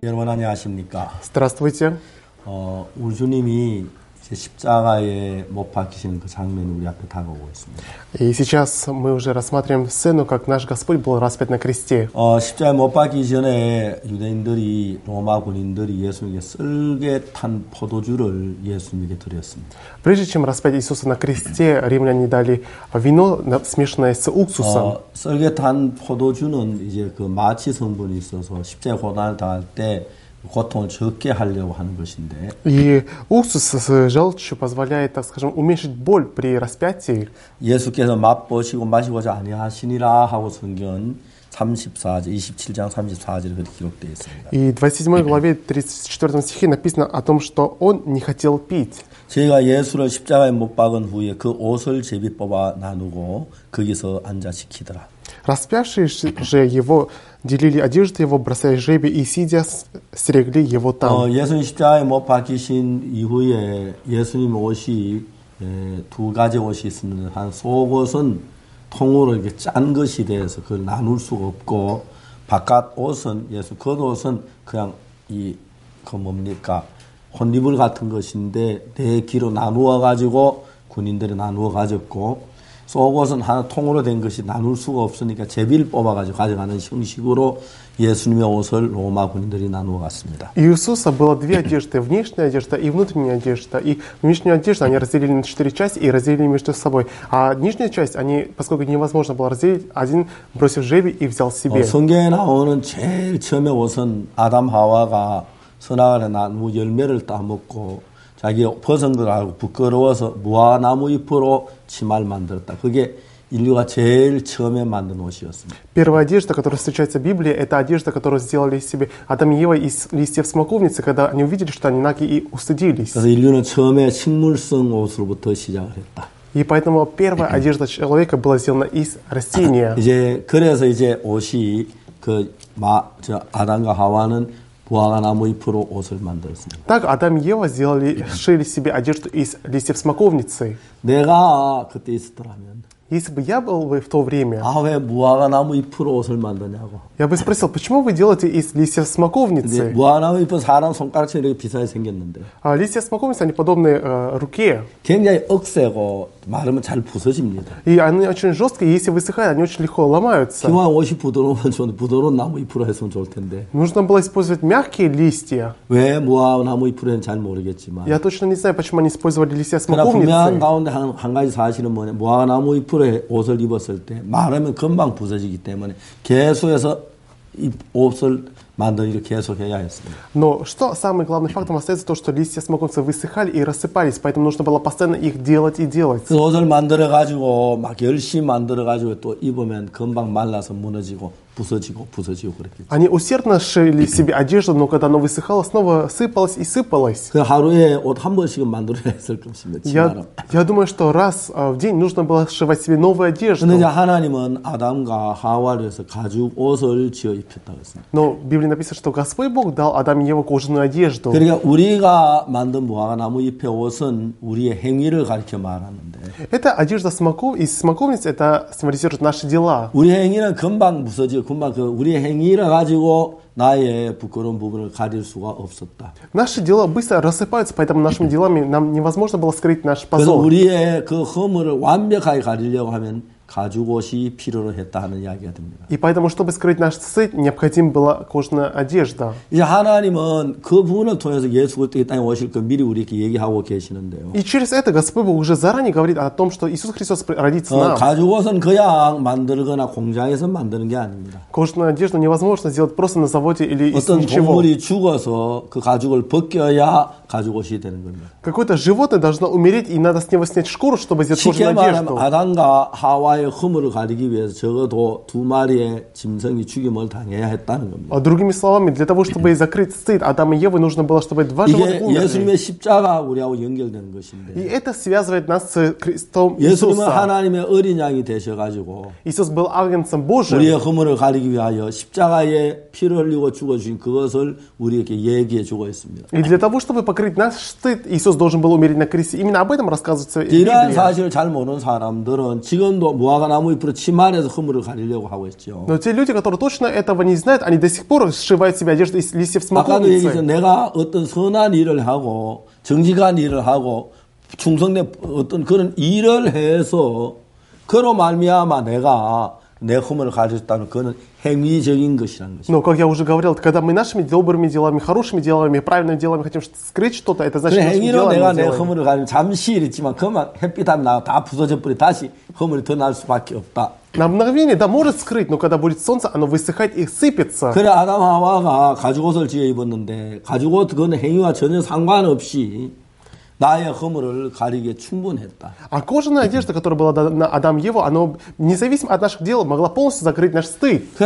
여러분 안녕하십니까? Здравствуйте. 우리 주님이 이제 십자가에 못 박히시는 그 장면이 우리 앞에 다가오고 있습니다. И сейчас мы уже рассматриваем сцену, как наш Господь был распят на кресте. 십자가에 못 박히기 전에 유대인들이 로마 군인들이 예수님에게 썰게 탄 포도주를 예수님에게 드렸습니다. Прежде чем распять Иисуса на кресте, римляне дали вино, смешанное с уксусом. 썰게 탄 포도주는 이제 그 마취 성분이 있어서 십자가에 고난을 당할 때 고통을 적게 하려고 하는 것인데. И уксус с желчью позволяет, так скажем, уменьшить боль при распятии. 예수께서 맛보시고 마시고자 아니하시니라 하고 성경은 27장 34절에 그렇게 기록되어 있습니다. И в 27 главе 34 стихе написано о том, что Он не хотел пить. 저희가 예수를 십자가에 못 박은 후에 그 옷을 제비 뽑아 나누고 거기서 앉아 지키더라. Распявшие же его делили одежду его, бросая жребий, и сидя стерегли его там. 예수님 십자가에 못 박히신 이후에 예수님 옷이 두 가지 옷이 있습니다. 한 속옷은 통으로 이렇게 짠 것이 돼서 그걸 나눌 수가 없고, 바깥 옷은 예수 겉옷은 그냥 그 뭡니까 혼이불 같은 것인데 네 기로 나누어 가지고 군인들이 나누어 가졌고, 속옷은 하나 통으로 된 것이 나눌 수가 없으니까 제비를 뽑아가지고 가져가는 형식으로 예수님의 옷을 로마 군인들이 나누어 갔습니다. У Иисуса было две одежды, внешняя одежда и внутренняя одежда. И внешнюю одежду они разделили на 4 части и разделили между собой. А нижнюю часть, поскольку невозможно было разделить, один бросил жребий и взял себе. 성경에 나오는 제일 처음에 옷은 아담 하와가 선악과의 나무 열매를 따먹고 자기 벗은 걸 알고 부끄러워서 무화나무 잎으로 치마를 만들었다. 그게 인류가 제일 처음에 만든 옷이었습니다. Первая одежда, которая встречается в Библии, это одежда, которую сделали себе Адам и Ева из листьев смоковницы, когда они увидели, что они наги, и устыдились. 그래서 인류는 처음에 식물성 옷으로부터 시작을 했다. И поэтому первая одежда человека была сделана из растения. 그래서 옷이 아담과 하와는 무화과나무 잎으로 옷을 만들었습니다. Так Адам и Ева сшили себе одежду из листьев смоковницы. 내가 그때 있었더라면, Если бы я был в то время, 왜 무화과나무 잎으로 옷을 만드냐고. я бы спросил, почему вы делаете из листьев смоковницы? 무화과나무 잎은 사람 손가락처럼 이렇게 비슷하게 생겼는데. Листья смоковницы, они подобны руке. 굉장히 억세고 마르면 잘 부서집니다. И они очень жесткие, и если высыхают, они очень легко ломаются. 기왕 옷이 부드러우면 좋은데 부드러운 나무 잎으로 했으면 좋을 텐데. Нужно было использовать мягкие листья. 왜 무화과나무 잎으로 했는지 잘 모르겠지만. Я точно не знаю, почему они использовали листья 그러나 분명한 смоковницы. 가운데 한 가지 사실은 뭐냐, 무화과나무 잎으로 옷을 입었을 때 마르면 금방 부서지기 때문에 계속해서 이 옷을 만든 일을 계속해야 했습니다. Но что самым главным фактом остается то, что листья смоковницы высыхали и рассыпались, поэтому нужно было постоянно их делать и делать. 그 옷을 만들어 가지고 막 열심히 만들어 가지고 또 입으면 금방 말라서 무너지고 부서지고 그랬겠죠. Они усердно шили себе одежду, но когда она высыхала, снова сыпалась и сыпалась. 그 하루에 옷 한 번씩은 만들어야 했을 것입니다. Я думаю, что раз в день нужно было сшивать себе новую одежду. 근데 하나님은 아담과 하와를 해서 가죽 옷을 지어 입혔다고 했습니다. Но в Библии написано, что Господь Бог дал Адаму и Еве кожаную одежду. 그러니까 우리가 만든 무화과나무 잎의 옷은 우리의 행위를 가리켜 말하는데. Эта одежда из смоковниц, это символизирует наши дела. 우리의 행위는 금방 부서지고 금방 우리의 행위를 가지고 나의 부끄러운 부분을 가릴 수가 없었다. Наши дела быстро рассыпаются, поэтому нашими делами нам невозможно было скрыть наш 그래서 позор. 우리의 그 허물을 완벽하게 가리려고 하면 가죽옷이 필요로 했다 하는 이야기가 됩니다. И поэтому, чтобы скрыть наш стыд, необходима была кожаная одежда. 이제 하나님은 그 부분을 통해서 예수 그리스도 이 땅에 오실 거 미리 우리에게 얘기하고 계시는데요. И через это Господь Бог уже заранее говорит о том, что Иисус Христос родится нам. 가죽옷은 그냥 만들거나 공장에서 만드는 게 아닙니다. Кожаную одежду невозможно сделать просто на заводе или из 어떤 ничего. 동물이 죽어서 그 가죽을 벗겨야 가죽옷이 되는 겁니다. Какое-то животное должно умереть, и надо с него снять шкуру, чтобы сделать 쉽게 кожаную 말하면 одежду. 아담과 하와의 허물을 가리기 위해서 적어도 2마리의 짐승이 죽임을 당해야 했다는 겁니다. Другими словами, для того, чтобы закрыть стыд Адама и Евы, нужно было, чтобы 2 이게 животных умерли. 예수님의 십자가 우리하고 연결되는 И 것인데, это связывает нас с крестом 예수님은 Иисуса. 하나님의 어린 양이 되셔가지고 Иисус был агнцем Божьим. 우리의 허물을 가리기 위하여 십자가에 피를 흘리고 죽어주신 그것을 우리에게 얘기해 주고 있습니다. И для того, чтобы покрыть закрыть наш стыд, Иисус должен был умереть на кресте. Именно об этом рассказывается в 이러한 Библии. 사실을 잘 모르는 사람들은 지금도 무화과 나무 잎으로 치마에서 허물을 가리려고 하고 있죠. Но те люди, которые точно этого не знают, они до сих пор сшивают себе одежду из листьев 아까도 얘기했죠. смоковницы. 내가 어떤 선한 일을 하고 정직한 일을 하고 충성된 어떤 그런 일을 해서 그로 말미암아 내가 내 허물을 가졌다는 그거는 행위적인 것이라는 것입니다. Но, как я уже говорил, когда мы нашими добрыми делами, хорошими делами, правильными делами хотим скрыть что-то, это значит, 그래 нашими 행위로 내가 делами 내 делаем. 허물을 가지면 잠시 있지만 그만 햇빛 하면 나 다 부서져 버리 다시 허물이 더 날 수밖에 없다. На мгновение, да, может скрыть, но когда будет солнце, оно высыхает и сыпется. 그래 아담 하와가 가죽옷을 지어 입었는데 가죽옷 그거는 행위와 전혀 상관없이 나의 허물을 가리기에 충분했다. А кожаная одежда, которая была на Адам и Еву, она, независимо от наших дел, могла полностью закрыть наш стыд. 그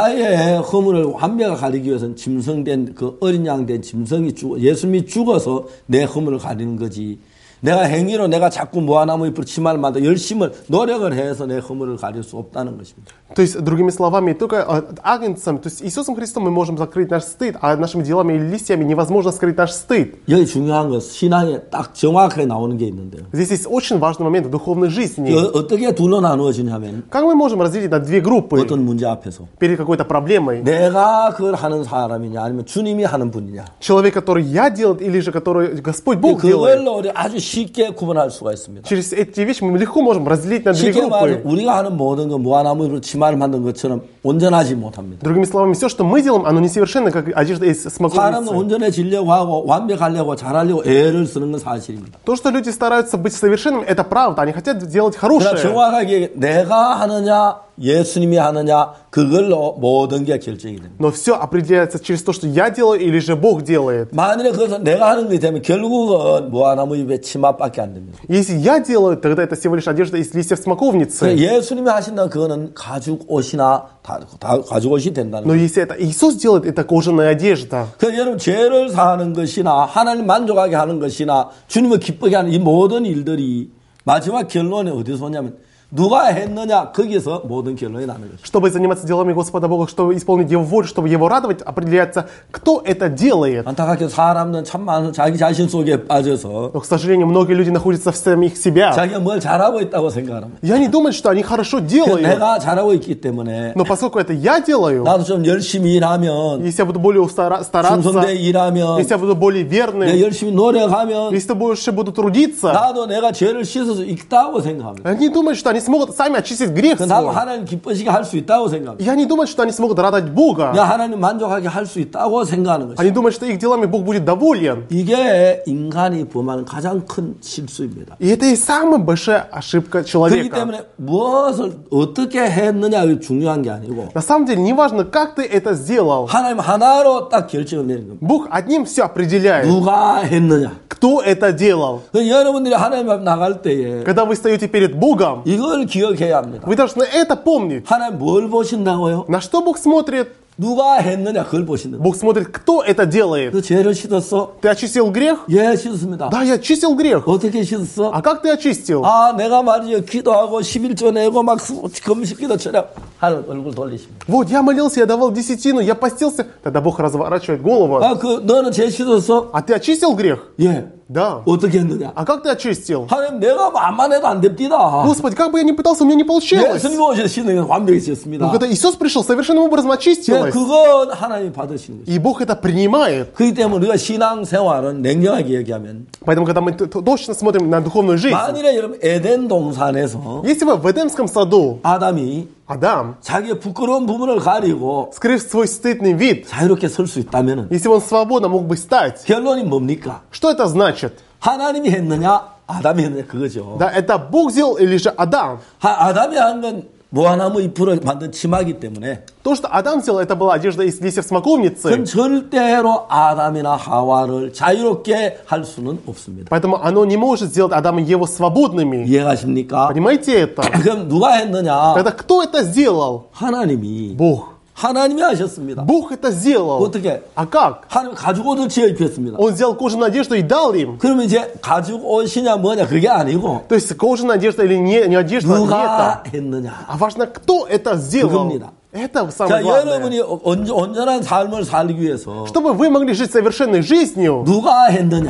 나의 허물을 완벽하게 가리기 위해서는 짐승된 그 어린 양 된 짐승이 예수님이 죽어서 내 허물을 가리는 거지. 내가 행위로 내가 자꾸 무화나무 잎으로 치마를 만들어 열심을 노력을 해서 내 허물을 가릴 수 없다는 것입니다. То есть, другими словами, только агнцем, то есть Иисусом Христом мы можем закрыть наш стыд, а нашими делами или листьями невозможно скрыть наш стыд. 여기 중요한 건 신앙에 딱 정확하게 나오는 게 있는데요. Здесь есть очень важный момент в духовной жизни. 어떻게 둘로 나누어지냐면 Как мы можем разделить на две группы 어떤 문제 앞에서 перед какой-то проблемой? 내가 그걸 하는 사람이냐 아니면 주님이 하는 분이냐. Человек, который я делаю, или же который Господь Бог делает. 그걸로 우리 아주 쉽게 구분할 수가 있습니다. Через эти вещи мы легко можем разделить на две 쉽게 말해 группы. 우리가 하는 모든 건 무화나무로 치마를 만든 것처럼 온전하지 못합니다. Другими словами, все, что мы делаем, оно несовершенно, как одежда из 사람은 смоковницы. 온전해지려고 하고 완벽하려고 잘하려고 애를 쓰는 건 사실입니다. То, что люди стараются быть совершенными, это правда. Они хотят делать 그러나 хорошее. 정확하게 내가 하느냐 예수님이 하느냐 그걸로 모든 게 결정이 됩니다. Но все определяется через то, что я делаю или же Бог делает. 만일에 그것을 내가 하는 것이 되면 결국은 무화나무 잎의 치마밖에 안 됩니다. Если я делаю, тогда это всего лишь одежда из листьев смоковницы. 예수님이 하신다면 그거는 가죽 옷이나 다 가죽 옷이 된다는 Но 거예요. если это Иисус делает, это кожаная одежда. 그래서 여러분 죄를 사하는 것이나 하나님 만족하게 하는 것이나 주님을 기쁘게 하는 이 모든 일들이 마지막 결론이 어디서 오냐면 누가 했느냐 거기서 모든 결론이 나는 것입니다. Чтобы заниматься делами Господа Бога, чтобы исполнить Его волю, чтобы Его радовать, определяется, кто это делает. 안타깝게 사람들은 참 많은 자기 자신 속에 빠져서 Но, к сожалению, многие люди находятся в самих себя. 자기가 뭘 잘하고 있다고 생각합니다. И они думают, что они хорошо делают. 내가 잘하고 있기 때문에 Но поскольку это я делаю, 나도 좀 열심히 일하면 если я буду более стараться, 충성되게 일하면 если я буду более 내가 верным, 열심히 노력하면 если я больше буду трудиться, 나도 내가 죄를 씻을 수 있다고 생각합니다. они думают, что они смогут сами очистить грех 나도 свой. 하나님 기쁘시게 할 수 있다고 생각합니다. И они думают, что они смогут радовать Бога. 내가 하나님 만족하게 할 수 있다고 생각하는 것입니다. Они думают, что их делами Бог будет доволен. 이게 인간이 범하는 가장 큰 실수입니다. И это и самая большая ошибка 그렇기 человека. 때문에 무엇을 어떻게 했느냐가 중요한 게 아니고 На самом деле, неважно, как ты это сделал, 하나님 하나로 딱 결정을 내는 겁니다. Бог одним все определяет. 누가 했느냐. Кто это делал? 그래서 여러분들이 하나님 앞 나갈 때에 Когда вы стоите перед Богом, 이걸 기억해야 합니다. вы должны это помнить. 하나님 뭘 보신다고요? На что Бог смотрит? 누가 했느냐 그걸 보신다. Бог смотрит, кто это делает. 그 죄를 씻었어? Ты очистил грех? 예, 씻었습니다. Да, я очистил грех. 어떻게 씻었어? А как ты очистил? 아, 내가 말이죠. 기도하고 11조 내고 막 금식기도 처럼 하는 얼굴 돌리십니다. Вот, я молился, я давал десятину, я постился. Тогда Бог разворачивает голову. 아, 너는 죄 씻었어? А ты очистил грех? 예. Да. 어떻게 했느냐? А как ты очистил? 하나님, 내가 말만 해도 안 됩니다. Господи, как бы я ни пытался, у меня не получилось. 예수님 오셔서 씻는 건 완벽히 씻었습니다. Но когда Иисус пришел, совершенным образом 예, очистилось. 그건 하나님이 받으시는 것이죠. И Бог это принимает. 그렇기 때문에 우리가 신앙생활은 냉정하게 얘기하면 Поэтому, когда мы точно смотрим на духовную жизнь, 만일에 여러분 에덴 동산에서 если бы в Эдемском саду 아담이 Адам, 자기의 부끄러운 부분을 가리고 скрыв свой стыдный вид, 자유롭게 설 수 있다면 если бы он свободно мог бы стать, 결론이 뭡니까? что это значит? 하나님이 했느냐 아담이 했느냐 그거죠. Да, это Бог сделал или же Адам? 아담이 한 건 무화나무 잎으로 만든 치마이기 때문에 То, что Адам сделал, это была одежда из листьев смоковницы. 그건 절대로 아담이나 하와를 자유롭게 할 수는 없습니다. Поэтому оно не может сделать Адама и Еву свободными. 이해가십니까? Понимаете это? 그럼 누가 했느냐? Тогда кто это сделал? 하나님이 Бог. 하나님이 하셨습니다. Бог это сделал. 어떻게? А как? 하나님 가죽 옷을 지어 입혔습니다. Он взял кожаную одежду и дал им. 그러면 이제 가죽 옷이냐 뭐냐 그게 아니고 То есть кожаная одежда или не одежда, не 누가 это. 했느냐. А важно, кто это сделал. 그겁니다. Это 자, самое главное. 여러분이 온전한 삶을 살기 위해서 Чтобы вы могли жить совершенной жизнью, 누가 했느냐?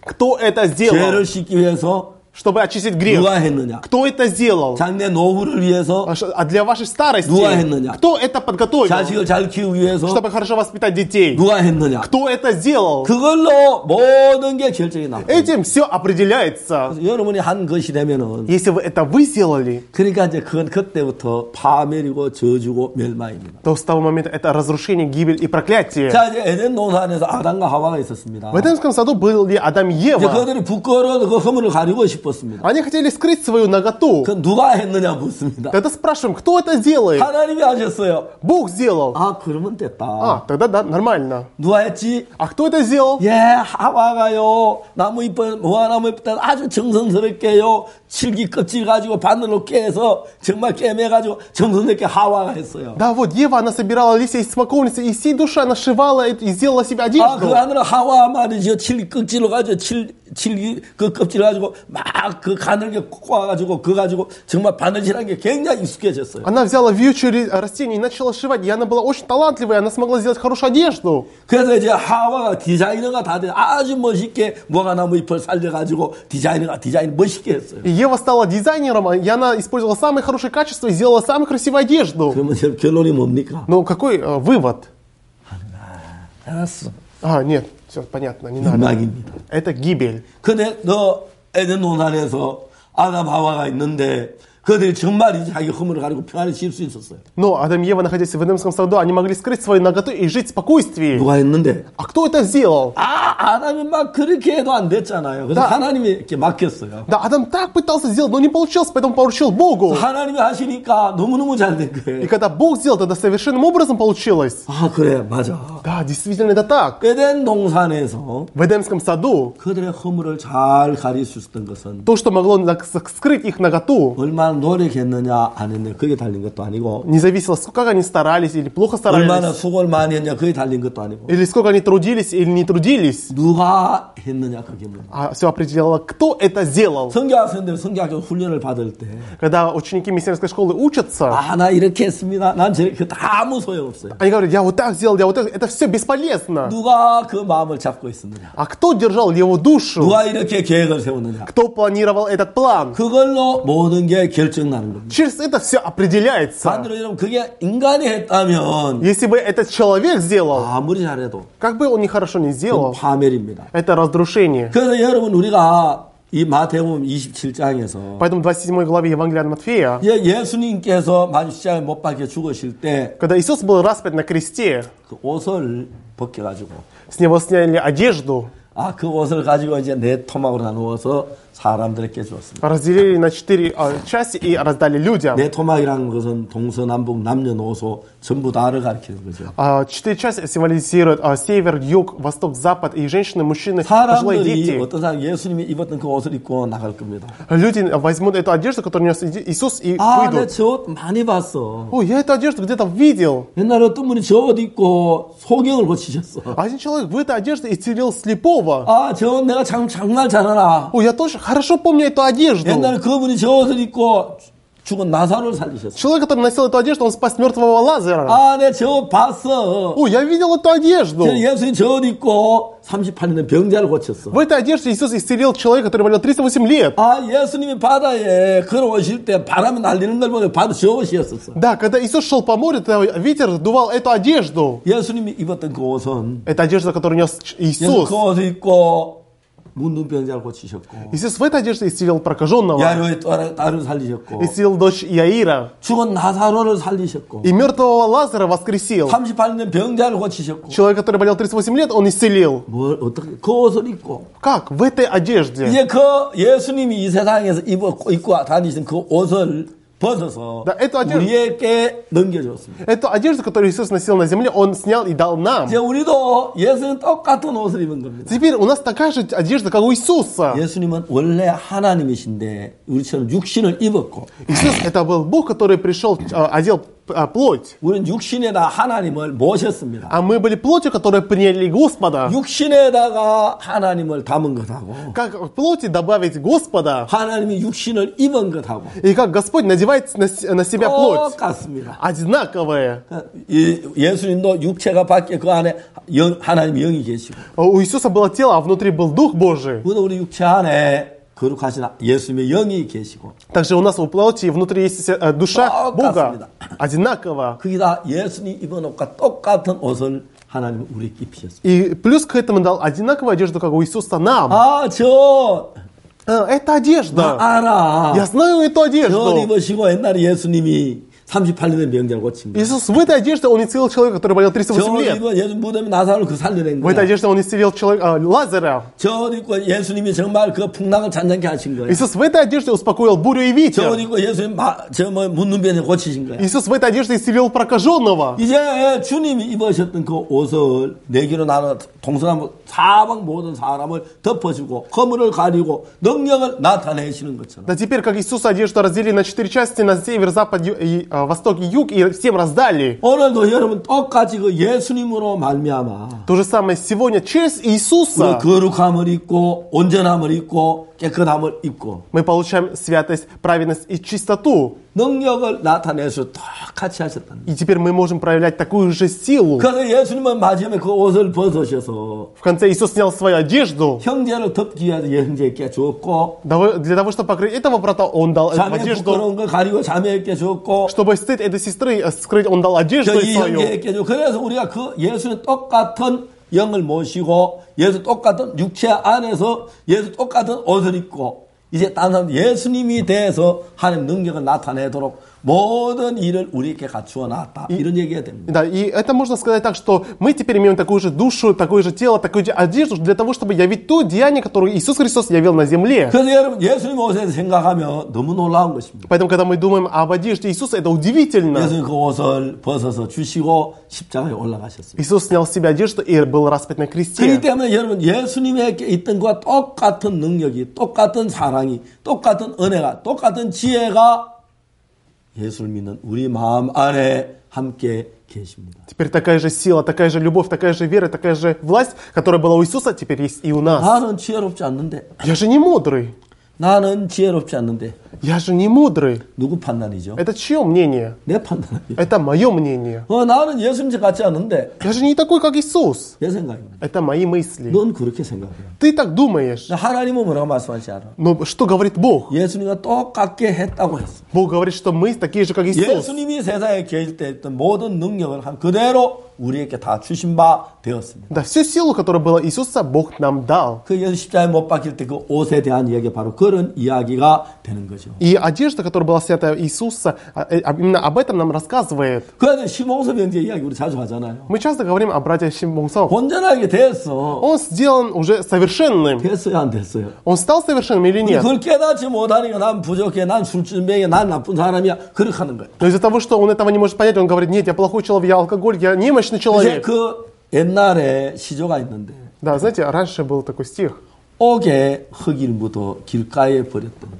Кто это сделал? 죄를 씻기 위해서 Чтобы очистить грех. 누가 했느냐? Кто это сделал? 장래 노후를 위해서 А для вашей старости? 누가 했느냐? Кто это подготовил? 자식을 잘 키우기 위해서 Чтобы хорошо воспитать детей? 누가 했느냐? Кто это сделал? 그걸로 모든 게 결정이 납니다. Этим все определяется. 여러분이 한 것이 되면은 Если вы это вы сделали, 그러니까 이제 그건 그때부터 파멸이고 저주고 멸망입니다. то с того момента это разрушение, гибель и проклятие. 자, 이제 에덴 동산에서 아담과 하와가 있었습니다. В Эдемском саду были Адам и 이제 Ева. 그들이 부끄러운 그 허물을 가리고 싶었습니다. Они хотели скрыть свою наготу. 그 누가 했느냐 묻습니다. Тогда спрашиваем, кто это делает? 하나님이 하셨어요. Бог сделал. 아, 그러면 됐다. Тогда да, нормально. 누가 했지? А кто это сделал? 예, 하와가요. 나무 잎을 무화나무 잎을 아주 정성스럽게요. 칠기 껍질 가지고 바늘로 깨서 정말 깨매가지고 정성스럽게 하와가 했어요. Да, вот Ева, она собирала листья из смоковницы, и всей душой она шивала это и сделала себе 아, 그 одежду. 하늘은 하와 말이죠. 칠기 껍질로 가지고 칠기 그 껍질 가지고 막 그 가늘게 꽂아가지고 그 가지고 정말 바늘질한 게 굉장히 익숙해졌어요. Она взяла вьючное растение и начала шивать, и она была очень талантливая, она смогла сделать хорошую одежду. 그래서 이제 하와가 디자이너가 다 돼 아주 멋있게 무화과나무 잎을 살려가지고 디자인 멋있게 했어요. И Ева стала дизайнером, и она использовала самые хорошие качества и сделала самую красивую одежду. 그러면 결론이 뭡니까? Но какой вывод? 알았어. Нет, все понятно, не надо. 멸망입니다. Это гибель. 근데 너 에덴 동산에서 아담 하와가 있는데 그들이 정말 자기 허물을 가리고 평안히 질 수 있었어요. Но Адам и Ева, находясь в Эдемском саду, они могли скрыть свою наготу и жить в спокойствии. 누가 했는데? А кто это сделал? 아담이 막 그렇게 해도 안 됐잖아요. 그래서 하나님이 이렇게 맡겼어요. Да, Адам так пытался сделать, но не получилось, поэтому поручил Богу. 하나님이 하시니까 너무너무 잘 된 И 거예요. когда Бог сделал, тогда совершенным образом получилось. 아, 그래, 맞아. Да, действительно это так. 에덴 동산에서 В Эдемском саду 그들의 허물을 잘 가릴 수 있었던 것은 то, что могло скрыть их наготу, 얼마나 노력했느냐 안 했느냐 그게 달린 것도 아니고 не зависело, сколько они старались или плохо 얼마나 старались, 수고를 많이 했냐 그게 달린 것도 아니고 или сколько они трудились или не трудились. 누가 했느냐 그게 문제. А все определяло, кто это сделал. 성교학생들 성교학교 훈련을 받을 때 Когда ученики миссионерской школы учатся, 아, 나 이렇게 했습니다. 난 저렇게 다 아무 소용없어요. они говорят, я вот так сделал, я вот так. Это все бесполезно. 누가 그 마음을 잡고 있었느냐? А кто держал его душу? 누가 이렇게 계획을 세웠느냐? Кто планировал этот план? 그걸로 모든 게 결정나는 겁니다. Через это все определяется. 반대로 여러분 그게 인간이 했다면 Если бы этот человек сделал, 아무리 잘해도 как бы он нехорошо не 그건 сделал, 파멸입니다. это разрушение. 그래서 여러분 우리가 이 마태복음 27장에서 Поэтому в 27 главе Евангелия от Матфея, 예수님께서 마주 십자가에 못 박혀 죽으실 때 когда Иисус был распят на кресте, 그 옷을 벗겨가지고 с него сняли одежду, 아, 그 옷을 가지고 이제 네 토막으로 나누어서 사람들에게 주었습니다. разделили на 4 части и раздали людям. 네 토막이라는 것은 동서남북 남녀노소 전부 다를 가리키는 거죠. 4 части символизируют север, юг, восток, запад, и женщины, мужчины, пожилые 사람들이 дети. 어떤 사람 예수님이 입었던 그 옷을 입고 나갈 겁니다. Люди возьмут эту одежду, которую нес Иисус, и 아, выйдут. 내 저 옷 많이 봤어. О, я эту одежду где-то видел. 옛날에 어떤 분이 저 옷 입고 소경을 고치셨어. Один человек в этой одежде исцелил слепого. 아, 저 옷 내가 정말 잘 알아. О, я тоже хорошо помню эту одежду. 옛날에 그분이 저 옷을 입고 죽은 나사로를 살리셨어. Человек, который носил эту одежду, он спас мертвого Лазаря. 아, 내 저 옷 봤어. О, я видел эту одежду. 저 예수님 저 옷 입고 38년 병자를 고쳤어. В этой одежде Иисус исцелил человека, который болел 38 лет. 아, 예수님이 바다에 걸어오실 때 바람이 날리는 걸 보고 바다 저 옷이었었어. Да, когда Иисус шел по морю, то ветер дувал эту одежду. 예수님이 입었던 그 옷은 Это одежда, которую нес 예수 Иисус. 그 옷을 입고 문둥병자를 고치셨고 Иисус в этой одежде исцелил прокаженного, 야로의 딸을 살리셨고 исцелил дочь Иаира, 죽은 나사로를 살리셨고 и мертвого Лазаря воскресил. 38년 병자를 고치셨고 Человек, который болел 38 лет, он исцелил. 뭘 어떻게 그 옷을 입고 Как? В этой одежде. 이제 그 예수님이 이 세상에서 입고 다니신 그 옷을 벗어서 Да, эту одежду, 우리에게 넘겨줬습니다. эту одежду, которую Иисус носил на земле, Он снял и дал нам. 이제 우리도 예수는 똑같은 옷을 입은 겁니다. Теперь у нас такая же одежда, как у Иисуса. 예수님은 원래 하나님이신데 우리처럼 육신을 입었고 Иисус это был Бог, который пришел, одел плоть. 우리는 육신에다 하나님을 모셨습니다. А мы были плотью, которые приняли Господа. 육신에다가 하나님을 담은 것하고 Как в плоти добавить Господа, 하나님이 육신을 입은 것하고 и как Господь надевает на себя плоть. 똑같습니다. Одинаковые. 예수님도 육체가 밖에 그 안에 하나님의 영이 계시고 У Иисуса было тело, а внутри был Дух Божий. 우리 육체 안에 거룩하신 예수님의 영이 계시고 Также у нас в плоти и внутри есть душа Бога. Одинаково. 그게 다 예수님 입은 옷과 똑같은 옷을 하나님 우리에게 입히셨습니다. И плюс к этому дал одинаковую одежду, как у Иисуса нам. Это одежда. 알아. Я знаю эту 저 одежду. 입으시고 옛날에 예수님이 38년의 병자를 고친 거예요. Иисус в этой одежде, он исцелил человека, который болел 38 저 лет. 입은 예수 무덤에 나사를 그 살려낸 В этой 거예요. одежде он исцелил Лазаря. 저 입고 예수님이 정말 그 풍랑을 잔잔케 하신 거예요. Иисус в этой одежде успокоил бурю и 저 ветер. 입고 예수님 묻는 병을 고치신 거예요. Иисус в этой одежде исцелил прокаженного. 이제 주님이 입으셨던 그 옷을 네 개로 나눠 동서남 사방 모든 사람을 덮어주고 허물을 가리고 능력을 나타내시는 것처럼. Да теперь, как Иисус одежду разделили на 4 части, на север, запад, восток и юг, и всем раздали. 오늘도 여러분 똑같이 그 예수님으로 말미암아 То же самое сегодня через Иисуса 거룩함을 입고 온전함을 입고 깨끗함을 입고 мы получаем святость, праведность и чистоту. 능력을 나타내서 똑같이 하셨다는 거예요. И теперь мы можем проявлять такую же силу. 그래서 예수님은 마지막에 그 옷을 벗으셔서 В конце Иисус снял свою одежду. 형제를 덮기 위해서 형제에게 주었고 Для того, чтобы покрыть этого брата, он дал 자매 одежду. 부끄러운 걸 가리고 자매에게 주었고 Чтобы стыд этой сестры скрыть, он дал одежду 이 свою. 형제에게 주고 그래서 우리가 그 예수는 똑같은 영을 모시고 예수 똑같은 육체 안에서 예수 똑같은 옷을 입고 이제 다른 사람 예수님이 돼서 하나님 능력을 나타내도록 모든 일을 우리에게 갖추어 놨다. 이런 얘기가 됩니다. Да, и это можно сказать так, что мы теперь имеем такую же душу, такое же тело, такую же одежду для того, чтобы явить то деяние, которое Иисус Христос явил на земле. 그래서 여러분 예수님 옷에 대해서 생각하면 너무 놀라운 것입니다. Поэтому, когда мы думаем об одежде Иисуса, это удивительно. 예수님 그 옷을 벗어서 주시고 십자가에 올라가셨습니다. Иисус снял с себя одежду и был распят на 그렇기 кресте. 때문에 여러분 예수님에게 있던 것과 똑같은 능력이 똑같은 사랑이 똑같은 은혜가 똑같은 지혜가 예수를 믿는 우리 마음 안에 함께 계십니다. Теперь такая же сила, такая же любовь, такая же вера, такая же власть, которая была у Иисуса, теперь есть и у нас. 나는 지혜롭지 않는데 Я же не мудрый. 나는 지혜롭지 않는데 Я же не мудрый. 누구 판단이죠? Это чье мнение? 내 판단이에요. Это мое мнение. 나는 예수님 같지 않은데 Я же не такой, как Иисус. 내 생각입니다. Это мои мысли. 넌 그렇게 생각해. Ты так думаешь. 하나님은 뭐라고 말씀하지 않아? Но что говорит Бог? 예수님과 똑같게 했다고 했어. Бог говорит, что мы такие же, как Иисус. 예수님이 세상에 계실 때 했던 모든 능력을 한 그대로 우리에게 다 주신 바 되었습니다. Да, всю силу, которая была Иисуса, Бог нам дал. 그 예수 십자가에 못 박힐 때 그 옷에 대한 이야기 바로 그런 이야기가 되는 거죠. И одежда, которая была снята Иисуса, именно об этом нам рассказывает. 그런데 시몬서 형제 이야기 우리 자주 하잖아요. Мы часто говорим о братьях Шимонсов. 온전하게 됐어. Он сделан уже совершенным. 됐어요, 안 됐어요? Он стал совершенным или нет? 그걸 깨닫지 못하니까 난 부족해, 난 술주병이야, 난 나쁜 사람이야. 그렇게 하는 거예요. Но из-за того, что он этого не может понять, он говорит, нет, я плохой человек, я алкоголь, я немощный 이제 человек. 그 옛날에 시조가 있는데 Да, знаете, раньше был такой стих. 옥에 흙을 묻어 길가에 버렸더니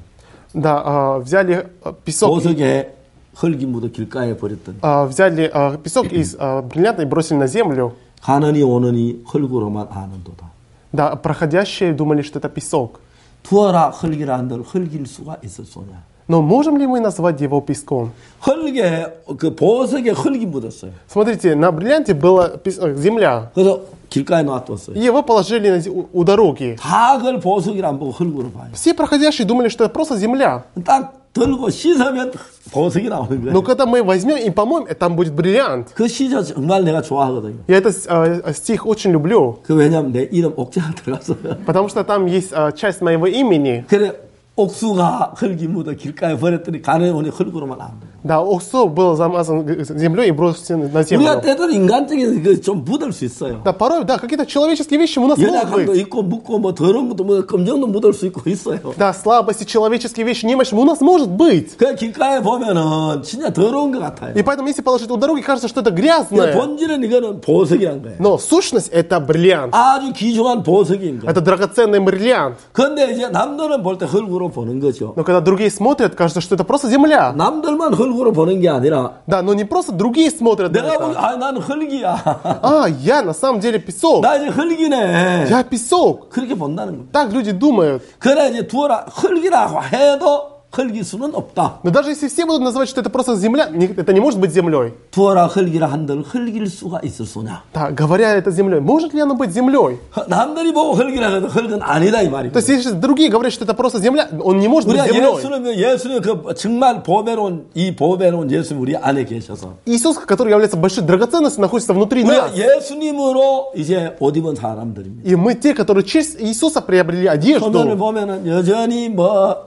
Да, взяли песок, 보석에 흙이 묻어 길가에 버렸더니 взяли песок из бриллианта и бросили на землю. 가느니 오느니 흙으로만 아는도다. Да, проходящие думали, что это песок. 두어라 흙이라 한들 흙일 수가 있었소냐. Но можем ли мы назвать его песком? 흙에 그 보석에 흙이 묻었어요. Смотрите, на бриллианте была земля. 그래서 길가에 놔뒀어요. И его положили у дороги. 다 그걸 보석이라 안 보고 흙으로 봐요. Все проходящие думали, что это просто земля. 딱 들고 씻으면 보석이 나오는 거예요. Но когда мы возьмем и помоем, там будет бриллиант. 그 시저 정말 내가 좋아하거든요. Я этот стих очень люблю, 그 왜냐면 내 이름 옥자가 들어갔어요. потому что там есть часть моего имени. 그래 옥수가 흙이 묻어 길가에 버렸더니 가는 오니 흙으로만 안 돼요. Да, уксус был замазан землей и брошен на 우리가 землю. 때로는 인간적인 그 좀 묻을 수 있어요. Да, порой, да, какие-то человеческие вещи у нас могут 연약함도 быть. 있고 묻고 뭐 더러운 것도 뭐 검정도 묻을 수 있고 있어요. Да, слабости, человеческие вещи, немощь у нас может быть. 그 길가에 보면은 진짜 더러운 것 같아요. И поэтому, если положить у дороги, кажется, что это 근데 грязное. 본질은 이거는 보석이란 거예요. Но сущность это бриллиант. 아주 귀중한 보석인 거예요. Это драгоценный бриллиант. 근데 이제 남들은 볼 때 흙으로 흙으로 보는 거죠. Но когда другие смотрят, кажется, что это просто земля. 남들만 흙으로 보는 게 아니라 Да, но не просто другие смотрят на 내가 보기 это. 나는 흙이야. А, я на самом деле песок. 나 이제 흙이네. Я песок. 그렇게 본다는 거예요. Так люди думают. 그래 이제 두어라 흙이라고 해도 흙일 수는 없다. Но даже если все будут называть, что это просто земля, это не может быть землей. 두어라 흙이라 한들 흙일 수가 있을 수냐? Да, говоря это землей, может ли оно быть землей? 남들이 보고 흙이라 해도 흙은 아니다 이 말이고. То есть, если другие говорят, что это просто земля, он не может быть 우리가 землей. 예수님 그 정말 보배로운 이 보배로운 예수님 우리 안에 계셔서 Иисус, который является большой драгоценностью, находится внутри 우리가 нас. 예수님으로 이제 옷 입은 사람들입니다. И мы те, которые через Иисуса приобрели 손을 одежду. 보면은 여전히 뭐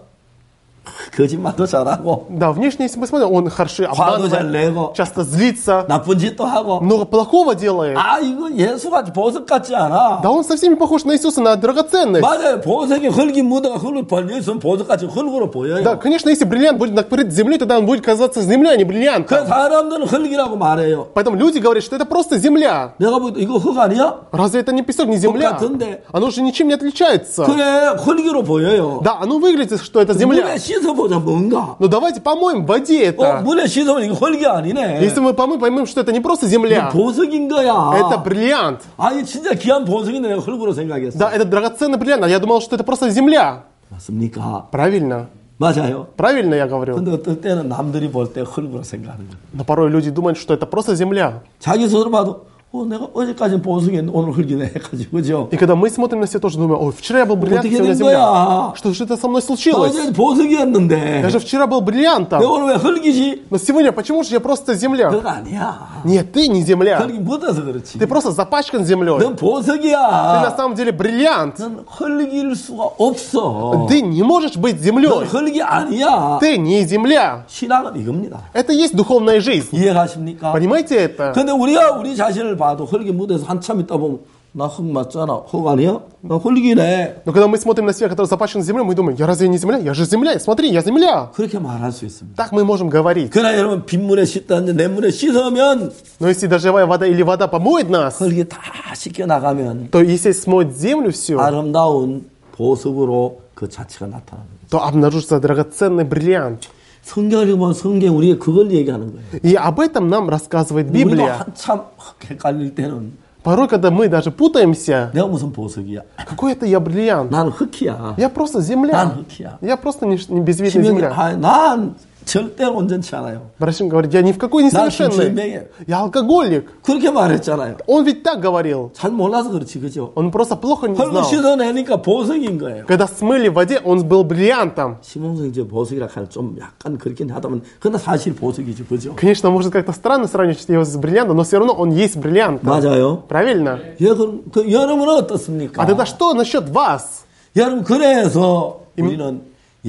거짓말도 잘하고 Да, внешне, если мы смотрим, он хорошо 화도 잘 обманывает, 내고 часто злится, 나쁜 짓도 하고 много плохого делает. 아 이거 예수가 보석 같지 않아. Да, он совсем не похож на Иисуса, на драгоценность. 맞아요. 보석에 흙이 묻어가 흙을 벌려있으면 보석같이 흙으로 보여요. Да, конечно, если бриллиант будет накрыт землей, тогда он будет казаться землей, а не 그 бриллиантом. 사람들은 흙이라고 말해요. Поэтому люди говорят, что это просто земля. 내가 보기도 이거 흙 아니야? Разве это не песок, не земля? 같은데. Оно же ничем не отличается. 그래 흙으로 보여요. Да, оно выглядит, что это 물에 земля. 씻어보자 뭔가. Но давайте помоем в воде это. 물에 씻으면 이거 흙이 아니네. Если мы помоем, поймем, что это не просто 이거 земля. 보석인 거야. Это бриллиант. 아니 진짜 귀한 보석인데 내가 흙으로 생각했어. Да, это драгоценный бриллиант. А я думал, что это просто земля. 맞습니까? Правильно. 맞아요. Правильно я говорил. 근데 어떨 때는 남들이 볼 때 흙으로 생각하는 거야. Но порой люди думают, что это просто земля. 자기 스스로 봐도 내가 어제까지는 보석이었는데 오늘 흙이네 해가지고 그죠? И когда мы смотрим на себя, тоже думаем, ой, вчера я был бриллиантом, 어떻게 сегодня 된 земля. 거야? Что же это со мной случилось? 어제 보석이었는데 Я же вчера был 내 бриллиантом. 오늘 왜 흙이지? Но сегодня почему же я просто земля? 그거 아니야. Нет, ты не земля. 흙이 묻어서 그렇지. Ты просто запачкан землей. 넌 Ты на 보석이야. самом деле бриллиант. 넌 흙일 수가 없어. Ты не можешь быть 넌 землей. 흙이 아니야. Ты не земля. 신앙은 이겁니다. Это и есть духовная жизнь. 이해가십니까? Понимаете это? 근데 우리가 우리 자신을 봐도 흙이 묻어서 한참 있다 보면 나 흙 맞잖아. 흙 아니야? 나 흙이네. Но когда мы смотрим на себя, который запачкан землей, мы думаем, я разве не земля? Я же земля. Смотри, я земля. 그렇게 말할 수 있습니다. Так мы можем говорить. 그러나 여러분 빗물에 씻다는데 냇물에 씻으면 Но если дождевая вода или вода помоет нас, 흙이 다 씻겨 나가면 то если смоет землю всю, 아름다운 보석으로 그 자체가 나타나는 거예요. то обнаружится драгоценный бриллиант. 성경을 읽으면 성경 우리가 그걸 얘기하는 거예요. И об этом нам рассказывает 우리도 Библия. 한참 헷갈릴 때는 Порой, когда мы даже путаемся, 내가 무슨 보석이야? какой это я бриллиант? 나는 흙이야. Я просто 난 земля. 흙이야. Я просто не безвидная 김영이 земля. 난 절대로 온전치 않아요. Бращин говорит, я ни в какой не 난 совершенный. 김준명이에요. Я алкоголик. 그렇게 말했잖아요. Он ведь так говорил. 잘 몰라서 그렇지, 그죠? Он просто плохо не 흙을 знал. 씻어내니까 보석인 거예요. Когда смыли в воде, он был бриллиантом. 심홍성 이제 보석이라 하면 좀 약간 그렇긴 하다면, 그러나 사실 보석이죠, 그죠? Конечно, может как-то странно сравнивать его с бриллиантом, но все равно он есть бриллиант. 맞아요. Правильно? 그럼 여러분은 어떻습니까? А тогда что насчет вас? 여러분 그래서 우리는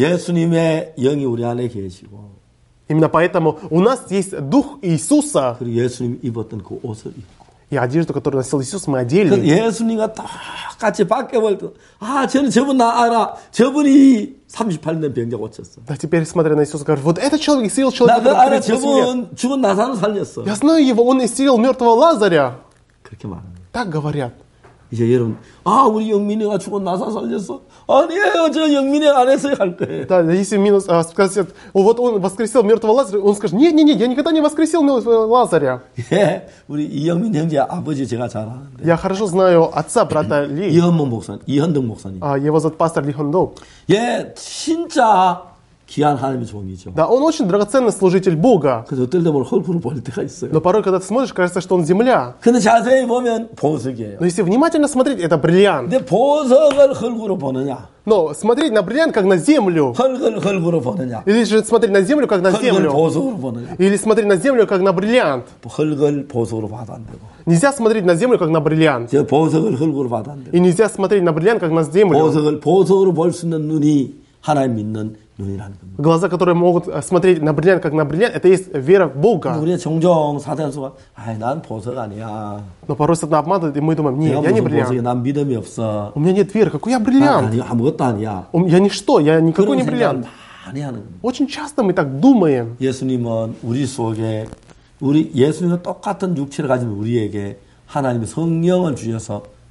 예수님의 영이 우리 안에 계시고 Именно поэтому у нас есть Дух Иисуса 그리고 예수님 입었던 그 옷을 입고 и одежду, которую носил Иисус, мы 그 одели. 예수님과 똑같이 밖에 볼 때 저는 저분 나 알아. 저분이 38년 병자 고쳤어. Да, теперь, смотря на Иисуса, говорит, вот этот человек исцелил 나 человека, 그 который 알아. принес смерть. 저분 죽은 나사를 살렸어. Я знаю его, он исцелил мертвого Лазаря. 그렇게 말합니다. Так говорят. 이제 여러분, 우리 영민이가 죽은 나사 살렸어. 아니에요, 저 영민이 안 했어요 할 거예요. Да, если минус скажет, вот он воскресил мертвого Лазаря, он скажет, нет, я никогда не воскресил мертвого Лазаря. 예, 우리 이영민 형제 아버지 제가 잘 아는데. Я хорошо знаю отца, брата Ли. 이현동 목사님, 이현동 목사님. Его зовут пастор Ли Хондок. 예, 진짜 귀한 하나님의 종이죠. Да, он очень драгоценный служитель Бога. 그래서 어떨 때 보면 헐크로 보일 때가 있어요. Но порой, когда ты смотришь, кажется, что он земля. 근데 자세히 보면 보석이에요. Но если внимательно смотреть, это бриллиант. 근데 보석을 흙으로 보느냐? Но смотреть на бриллиант, как на землю. 흙을 흙으로 보느냐? Или же смотреть на землю, как на 흙을 землю. 보석으로 보느냐? Или смотреть на землю, как на бриллиант. 흙을 보석으로 봐도 안 되고. Нельзя смотреть на землю, как на бриллиант. 저 보석을 흙으로 봐도 안 되고. И нельзя смотреть на бриллиант, как на землю. 보석으로 볼 수 있는 눈이 하나님 믿는 눈이라는 겁니다. Глаза, которые могут смотреть на бриллиант, как на бриллиант, это есть вера в Бога. 우리가 종종 사단수가 난 보석 아니야. Но порой Сатана обманывает, и мы думаем, нет, 내가 я не 무슨 보석이야? бриллиант. 난 믿음이 없어. У меня нет веры, какой я 난 бриллиант? 아니, 아무것도 아니야. Я ничто, я никакой 그런 не 생각 бриллиант. 많이 하는 겁니다. Очень часто мы так думаем. 예수님은 우리 속에 예수님과 똑같은 육체를 가진 우리에게 하나님의 성령을 주셔서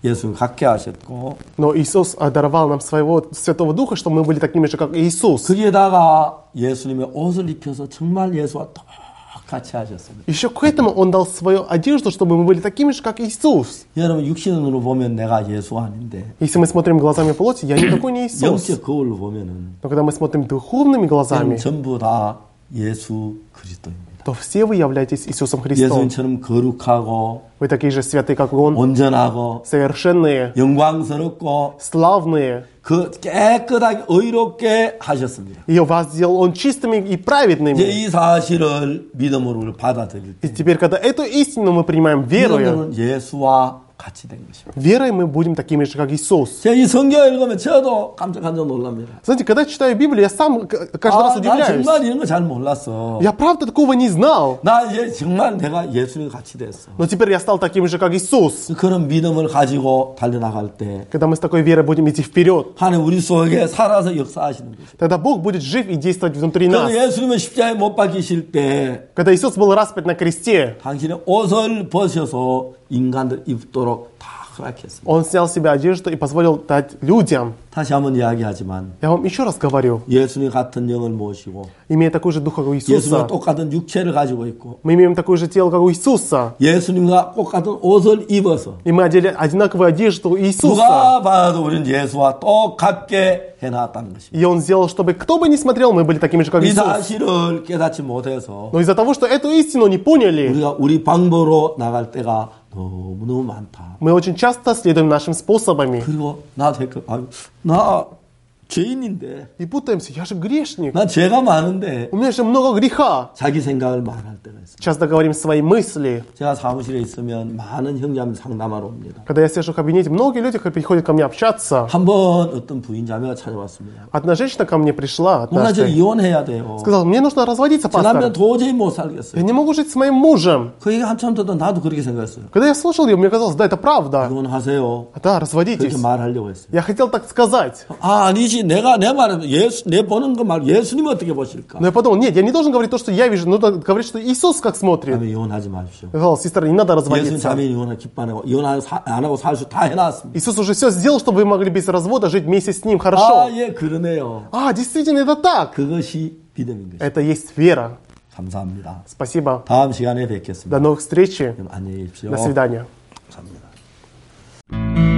예수님 갖게 하셨고 Но Иисус даровал нам своего Святого Духа, чтобы мы были такими же, как Иисус. 거기에다가 예수님의 옷을 입혀서 정말 예수와 똑같이 하셨습니다. Еще к этому Он дал свою одежду, чтобы мы были такими же, как Иисус. 여러분 육신으로 보면 내가 예수가 아닌데 Если мы смотрим глазами плоти, я никакой не Иисус. 영적 거울로 보면은 Но когда мы смотрим духовными глазами, 전부 다 예수 그리스도입니다. то все вы являетесь Иисусом Христом. 예수님처럼 거룩하고 Вы такие же святые, как Он, 온전하고 совершенные, 영광스럽고 славные. 그 깨끗하게 의롭게 하셨습니다. И вас сделал Он чистыми и 이제 праведными. 이 사실을 믿음으로 받아들일 И 때 теперь, когда эту истину мы принимаем верою, 여러분은 예수와 같이 된 것입니다. верой мы будем такими же, как Иисус. 제가 이 성경 읽으면 저도 깜짝깜짝 놀랍니다. Знаете, когда я читаю Библию, я сам каждый раз 나 удивляюсь. 정말 이런 거 잘 몰랐어. Я правда такого не знал. 나 이제 정말 내가 예수님 같이 됐어. Но теперь я стал таким же, как Иисус. 그런 믿음을 가지고 달려나갈 때 Когда мы с такой верой будем идти вперед, 하나님 우리 속에 살아서 역사하시는 거죠. тогда Бог будет жив и действовать внутри 그래서 нас. 예수님은 십자가에 못 박히실 때 Когда Иисус был распят на кресте, 당신의 옷을 벗어서 인간들 입도록 다 허락했습니다. Он снял с себя одежду и позволил дать людям. 다시 한번 이야기하지만 Я вам еще раз говорю, 예수님 같은 영을 모시고 имея такой же дух, как у 예수님과 Иисуса, 똑같은 육체를 가지고 있고 мы имеем такое же тело, как у Иисуса, 예수님과 똑같은 옷을 입어서 и мы одели одинаковую одежду Иисуса. 누가 봐도 우리는 예수와 똑같게 해놨다는 것입니다. И Он сделал, чтобы кто бы ни смотрел, мы были такими же, как 이 Иисус. 사실을 깨닫지 못해서 Но из-за того, что эту истину не поняли, 우리가 우리 방법으로 나갈 때가 너무너무 많다. мы очень часто следуем нашим способами 그리고 나 나 죄인인데 и путаемся. Я же грешник. 난 죄가 많은데 У меня же много греха. 자기 생각을 말할 때가 있어요. Часто говорим свои мысли. 제가 사무실에 있으면 많은 형제님 상담하러 옵니다. Когда я сижу в кабинете, многие люди приходят ко мне общаться. 한 번 어떤 부인 자매가 찾아왔습니다. Одна женщина ко мне пришла 누나 저 однажды. 이혼해야 돼요. Сказала, мне нужно разводиться, 제 남편 пастор. 도저히 못 Я 살겠어요. не могу жить с моим мужем. 그 얘기 한참 듣다 나도 그렇게 생각했어요. Когда я слушал ее, мне казалось, да, это правда. 이혼하세요. Да, 그렇게 разводитесь. 말하려고 했어요. Я хотел так сказать. 아, 아니지. 내가 내 말은 내 보는 거 말 예수님 어떻게 보실까? Но я подумал, нет, я не должен говорить то, что я вижу, нужно говорить, что Иисус как смотрит. 자매 이혼하지 마십시오. Я сказал, сестра, не надо 예수님 разводиться. 자매 이혼을 기뻐하고 이혼 안 하고 살 수 다 해놨습니다. Иисус уже все сделал, чтобы вы могли без развода жить вместе с Ним 아, хорошо. 예, 그러네요. Действительно, это так. 그것이 믿음인 것입니다. Это есть вера. 감사합니다. Спасибо. 다음 시간에 뵙겠습니다. До новых встреч. 안녕히 계십시오. До свидания. 감사합니다.